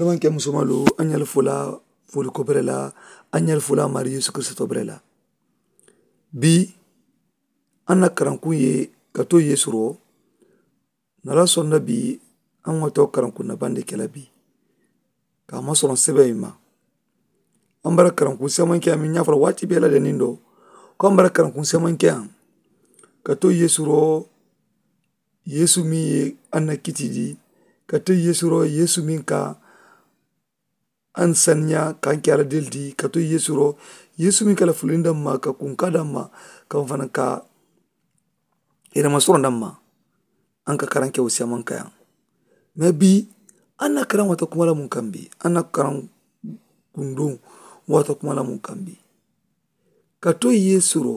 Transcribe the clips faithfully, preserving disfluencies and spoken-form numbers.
barman ke musumalo anyal fula ful kobrela anyal fula mari Yesu Kristo brela bi anna karanku ye kato Yesu ro nala sonna bi an wato karanku na bande kela bi ka masoron sebe ma an bara karanku seman ke min nyafra wati bela de nindo ko an bara karanku seman ke an kato Yesu ro Yesu mi ye anna kitidi kato Yesu ro Yesu min ka an sanya kan kyara dildi kato Yesu ro Yesu min kala fulinda ma ka kunkada ma ka fana ka ira masoron damma an ka karan ke usiaman kayan nabi anna karan wata kuma la mun kambi anna karan kundun wata kuma la mun kambi kato Yesu ro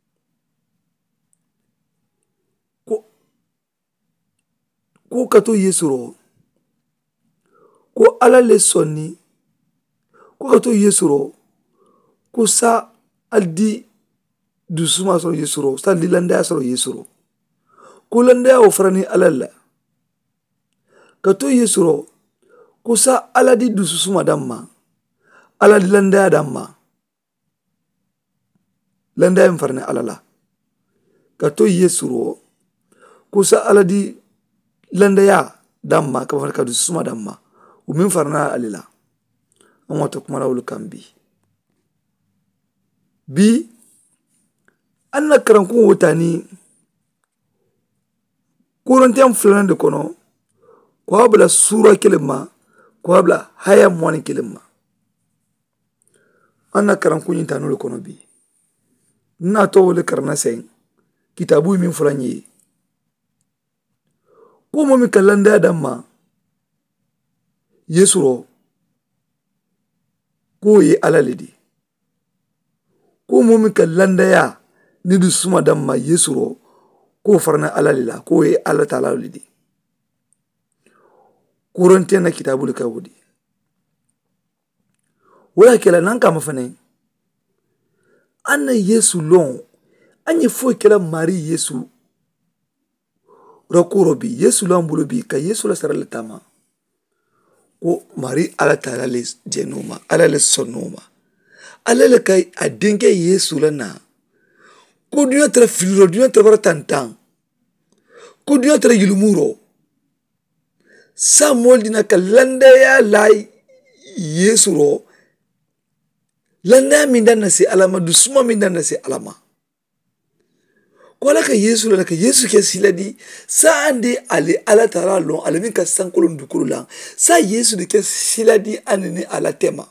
ko ko kato Yesu ro ko ala le sonni ko kato Yesu ro ko sa aldi dusuma soro Yesu ro sa lilanda soro Yesu ro ko landa ofrani alalla kato Yesu ro ko sa aladi dusuma damma aladi landa damma landa mfarne alala kato Yesu ro ko sa aladi landa ya damma ka farka dusuma damma umin farna alila an wata kuma rawul kambi bi anna karankun wutani kurantiyan filan da kono ko habla sura kilima ko habla haya mwani kilima anna karankun yin tanu kono bi na to wole karna sen kitabu min fulanyi ko mo mi kalanda damma Yesu ro ko ye alalidi ko mo mi kalanda ya ni du suma damma Yesu ro ko farna alalila ko ye Allah ta'ala lidi kurante na kitabu ka wudi wala kala nan ka mafane anna Yesu lon anyi fo kala mari Yesu rakoro bi Yesu lon bulu bi ka Yesu la sarale tama ko mari Allah ta'ala le jenoma ala le sonoma ala le kai adinge Yesu la na ko dunya tra filro dunya tra baratantan ko dunya tra yilumuro sa moldina ka landa ya lai Yesu ro landa min dan nasi alama dusuma min dan nasi alama ko la ka Yesu la ka Yesu ke siladi sa ande ali ala tara lon ala min ka sankolon dukuru la sa Yesu de ke siladi anene ala tema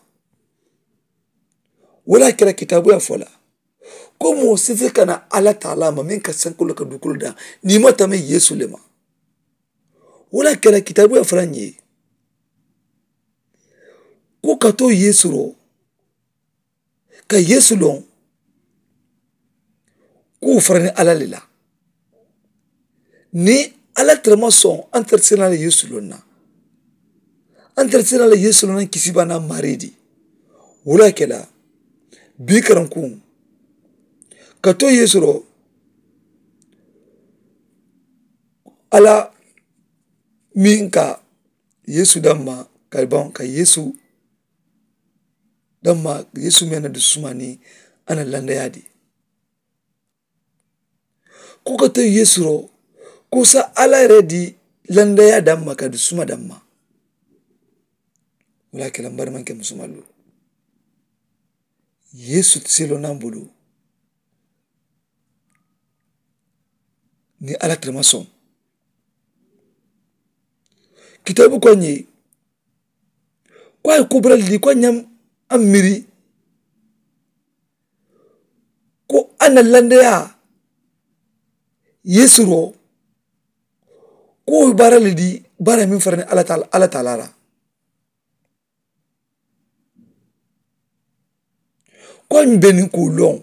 wala kira kitabu ya fola komo sife kana ala ta'ala ma min ka sankolo ka dukulu da ni mata me Yesu lema wala kira kitabu ya franye ko kato Yesu ro ka Yesu lon ko frane ala lela ni ala trama son intersonal Yesu lonna intersonal Yesu lonna kisibana maridi wala kila bikaranku kato Yesu ro ala minka Yesu damma kalban ka Yesu damma Yesu mena dusumani ana landa yadi ko kato Yesu ro ko sa ala redi landa ya damma ka dusuma damma wala kala barman ke musumalu Yesu tselo nambulu ni ala tremason kitabu kwenye kwa kubra li kwa nyam amiri ko ana lande ya Yesu ro ko bara lidi bara min farne ala ta'ala ala ta'ala ko mbeni ko long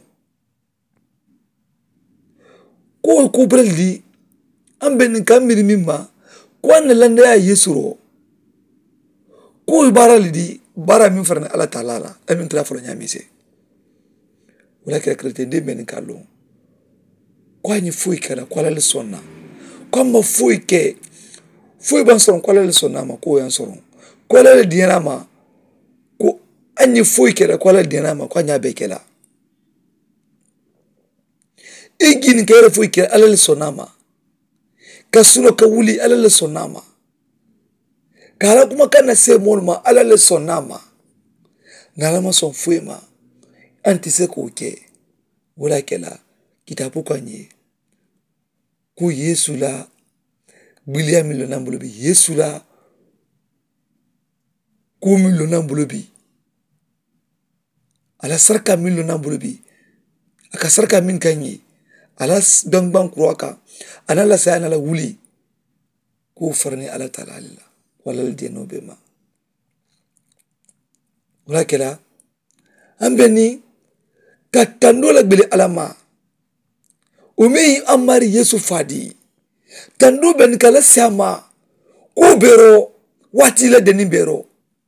ko ko brali ambeni kamiri mimma ko an lande ya Yesu ro ko bara lidi bara min farne ala ta'ala amin tra folo nyamise wala kira krete de men kallo ko ni fuy kala ko la sonna ko ma fuy ke fuy ban soron ko la sonna ma ko yan soron ko ala le diɲɛna ma ko an ye foyi kɛra ko ala le diɲɛna ma ko an y'a bɛɛ kɛla i gini ka yɛrɛ foyi kɛra ala le sɔnn'a ma ka sunɔ ka wuli ala le sɔnn'a ma ka ala kumakan lase mɔlu ma ala le sɔnn'a ma nka ala ma sɔn foyi ma an tɛ se k'o kɛ o la kɛla kitabu kan ye ko yesu la gbiliya min lɔnna bolo bi yesu la ko min lɔnna bolo bi ala saraka min lɔnna bolo bi a ka saraka min ka ɲi ala dɔnniban kura kan a n'a la saya n'a la wuli k'o fara ni ala ta ale la wala le diɲɛ n'o bɛɛ ma o la kɛla an bɛ ni ka tando la gbele ala ma o min an mari yesu fadi tando bɛ ni kala se a ma k'o bɛrɛ waati la deni bɛrɛ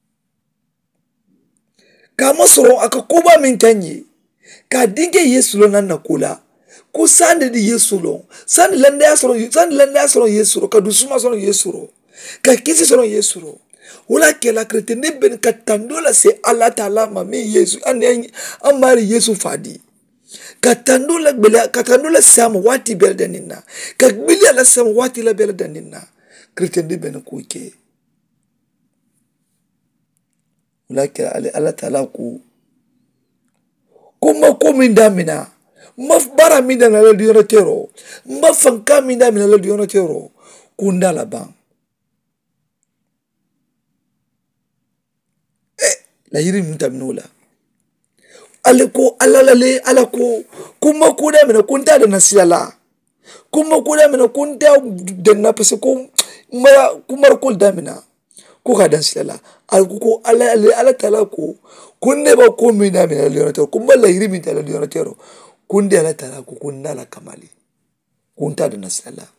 k'a ma sɔrɔ a ka koba min ka ɲi k'a denkɛ yesu lɔ n'a nako la ko san de di yesu lɔ san landaya sɔrɔ san landaya sɔrɔ yesu lɔ ka dusuma sɔrɔ yesu lɔ ka kisi sɔrɔ yesu lɔ o la kɛla keretɛn ne bɛ ka tando la se ala ta'ala ma min yesu an an mari yesu fadi ka tando la gbele ka tando la se a ma waati bɛɛ da nin na ka gbele la se a ma waati la bɛɛ da nin na keretɛn de bɛ ni k'o kɛ o la kɛla ale ala ta'ala ko ko ma ko min damina ma baara min daminɛ la diyɔrɔ tɛ yɔrɔ ma fanka min daminɛ la diyɔrɔ tɛ yɔrɔ ko n da laban ɛ laɲini ninnu daminɛ o la ale ko ala lale ala ko ko ma ko daminɛ ko n t'a danna sira la ko ma ko daminɛ ko n t'a danna parce que ko mara ko mariko daminɛ ko ka dan sira la ale ko ko ala ala ta'ala ko ko ne ba ko min daminɛ la diyɔrɔ tɛ yɔrɔ ko n ba laɲini min t'a la diyɔrɔ tɛ yɔrɔ ko n de ala ta'ala ko ko n da la kamali ko n t'a danna sira la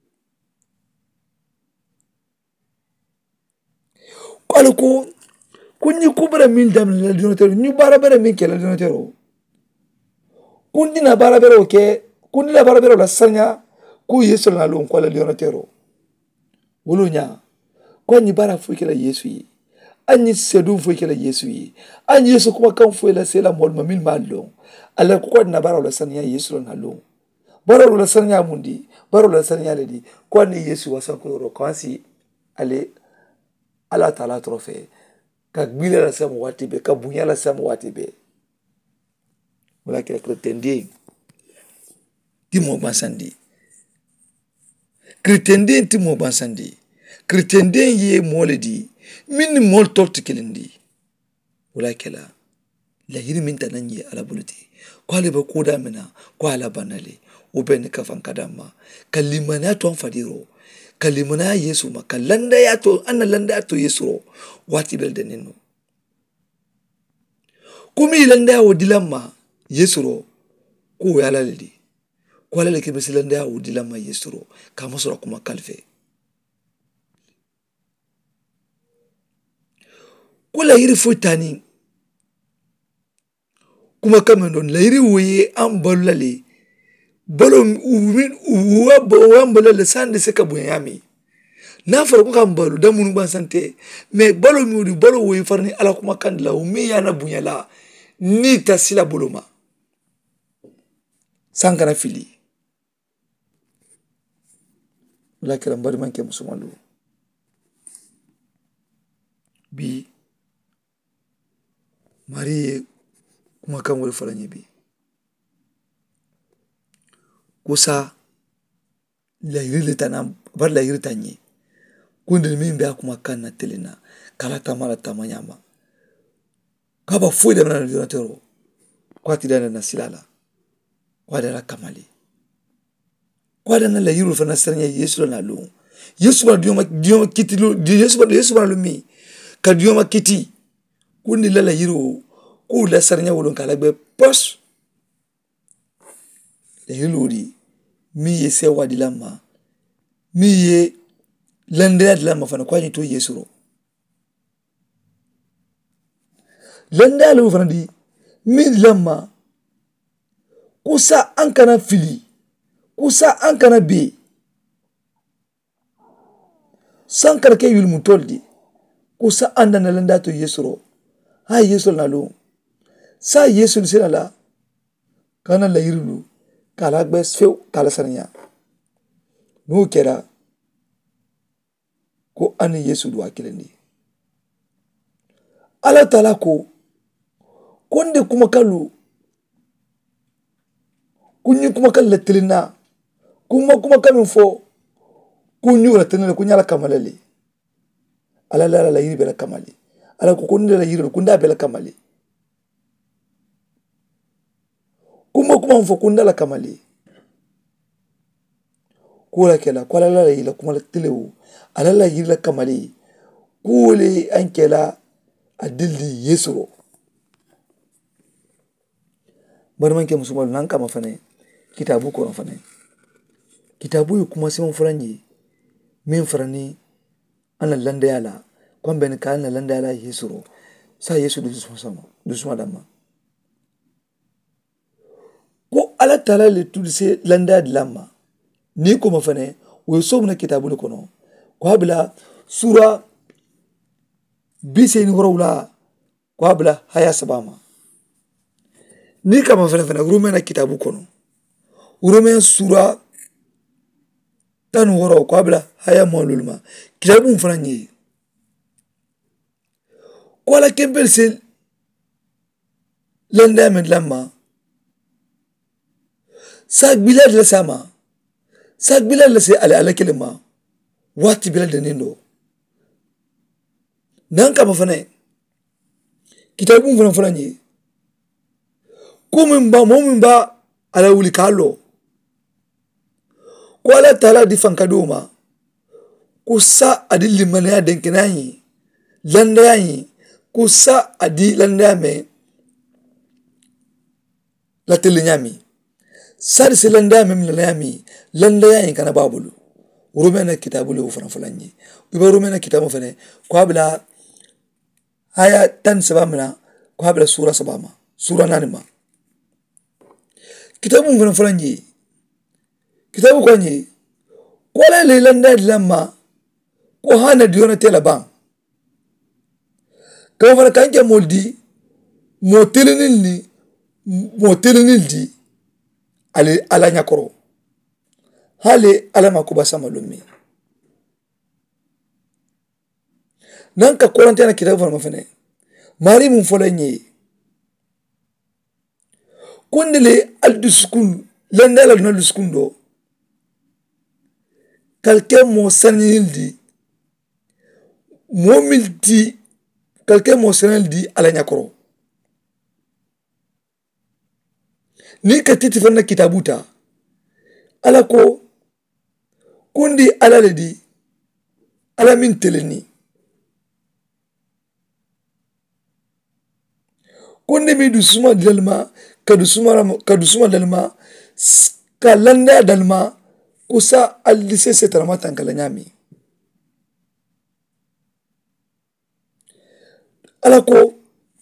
ko ale ko ko n ye ko bɛrɛ min daminɛ la diyɔrɔ tɛ yɔrɔ n ye baara bɛrɛ min kɛ la diyɔrɔ tɛ yɔrɔ ko n tɛna baara bɛrɛw kɛ ko n tɛna baara bɛrɛw la saniya ko yesu na lon ko la diyɔrɔ tɛ yɔrɔ wolo ɲa ko an ye baara foyi kɛla yesu ye an ye sɛdun foyi kɛla yesu ye an ye yesu kumakan foyi lase la mɔlu ma min b'a dɔn ala ko ko na baaraw la saniya yesu na lon baaraw la saniya mun di baaraw la saniya le di ko an ye yesu wasan ko yɔrɔ ko an si ale ala ta'ala tɔrɔ fɛ ka gbile la se a ma waati bɛɛ ka bonya la se a ma waati bɛɛ o la kɛra keretɛnden ti mɔɔ gansan de ye keretɛnden ti mɔɔ gansan de ye keretɛnden ye mɔɔ le di min ni mɔɔ tɔw tɛ kelen de ye o la kɛla laɲini min tana ye ala bolo ten ko ale bɛ ko da min na ko ala banna le o bɛɛ ni kafan ka da ma ka limaniya to an fadi rɔ ka limaniya yesu ma ka landaya to an na landaya to yesu rɔ waati bɛɛ dannen no ko min landaya o dila ma yesu rɔ ko o ye ala le di ko ala le kɛ bɛ se landaya o dila ma yesu rɔ k'a ma sɔrɔ kuma kalifa ko laɲini foyi tani kuma kama don laɲini o ye an balola le balo u y'an balo le san de se ka bonya mi n'a fɔra ko k'an balo da minnu gansan tɛ mais balo min o balo o ye fara ni ala kumakan de la o min y'an na bonya la ni ta sila bolo ma san kana fili o la kɛra n balimakɛ musoman don bi mari ye kumakan wɛrɛ fara n ye bi ko sa laɲini le ta na bari laɲini ta ɲɛ ko nin min bɛ a kumakan na telen na k'ala taama la taama ɲɛ ma k'a ba foyi daminɛ na dɔrɔn tɛ yɔrɔ ko a ti da na sira la ko a da la kamali ko a da na laɲini fana siranya yesu la lon yesu ba diɲɛ ma diɲɛ ma kiti lo yesu ba yesu ba lo min ka diɲɛ ma kiti ko ni la laɲini o k'o la siranya wolon k'a la gbɛ pɔs laɲini o de min ye sewa dila ma min ye landaya dila ma fana ko a ye to yesu rɔ landaya le fana di min dila ma ko sa an kana fili ko sa an kana be san kana kɛ yulimutɔli de kusa anda na landa to yesuro ha yesul na lu sa yesul sina la kana la yirulu kala gbes few kala sarnya no kera ko ani yesul wa kilendi ala tala ko konde kuma kalu kunyi kuma kal letlina kuma kuma kamin fo kunyu letlina kunya la kamalale ala la la yiri bela kamali ala ko kunde la yiri kunda bela kamali kuma kuma fo kunda la kamali kula kela kwala la yiri kuma letlewu ala la yiri la kamali kule ankela adilli yesuro barman ke musumal nan kama fane kitabu ko fane kitabu yu kuma simon franyi min frani ana landa yala kon ben ka ana landa yala yesuro sa yesu du sama du sama dama ko ala tala le tulse landa dilama ni ko mafane wo somna kitabu ko no ko habla sura biseni horawla ko habla haya sabama ni kama fana fana urumena kitabu kono urumena sura tan horo ko abla haya molulma kitabu fana nyi ko la kembel sel lenda men lamma sak bilad la sama sak bilad la se ala ala kelma wati bilad nindo nan kama fana kitabu fana fana nyi kumimba momimba ala wuli kalo ko ala tala di fankadoma kusa adi limane ya denkenayi landa yi kusa adi landa me la telenyami sar se landa me lanyami landa yi kana babulu rumena kitabu le ufran fulanyi uba rumena kitabu fane ko abla haya tan sabamna ko abla sura sabama sura nanima kitabu mfana fulanyi kitabu kwanyi kwala le landa dilama ko hana diona tela bang ko fana kanke moldi motelenil ni motelenil di ale ala nyakoro hale ala makuba sama lumi nanka quarantaine kitabu fana mafane mari mun fulanyi kondele al duskun lendala na duskundo quelqu'un mo sanildi mo milti quelqu'un mo sanildi ala nyakoro ni katiti fanna kitabuta ala ko kundi ala ledi ala min teleni kundi mi dusuma dilma kadusuma kadusuma dalma kalanda dalma kusa alise setarama tankalanyami alako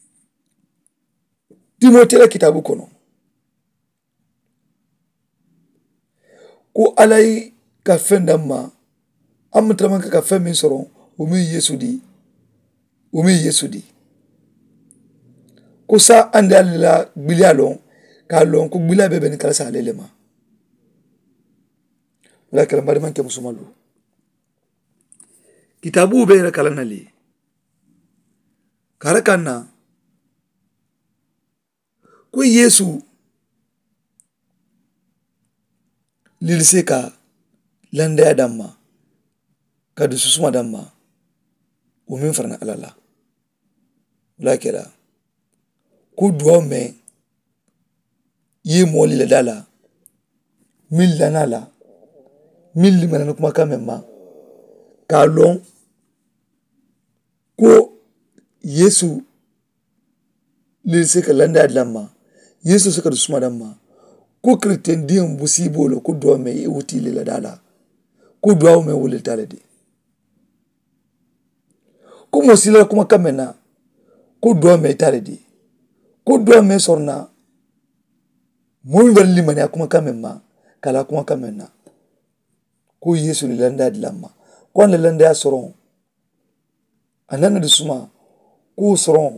Timote la kitabu kono ko alai ka fendama amtrama ka femi soro umi yesudi umi yesudi kusa andala bilialon kalon ku bila bebe ni kala sa lelema la kala bari man ke musumalu kitabu be ra kala nali karakanna ku yesu liliseka landa ya damma kadu susuma damma umin farna alala la kala ku duwa me yi moli la dala mil lanala mil limana kuma kamemma kalon ko yesu liliseka landa ya damma yesu suka susuma damma ko kristen diyan busibolo ko duwa me wuti la dala ko duwa me wuli talade ko mosila kuma kamena ko duwa me talade ko duwa me sorna mo wer limani kuma kamemma kala kuma kamenna ko yesu landa dilama ko landa ya soron anana de suma ko soron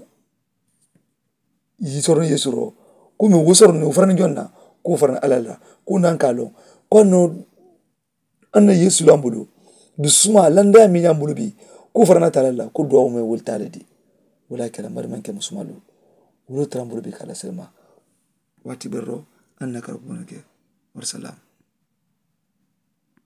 yi soron yesuro ko mi wosoron no farani jonna ko farana alala ko nan kalo ko no anna yesu lambulo du suma landa mi nyambulo bi ko farana talala ko do me woltale di wala kala marman ke musmalu wulo trambulo bi kala selma wati berro annaka rabbunake wa salam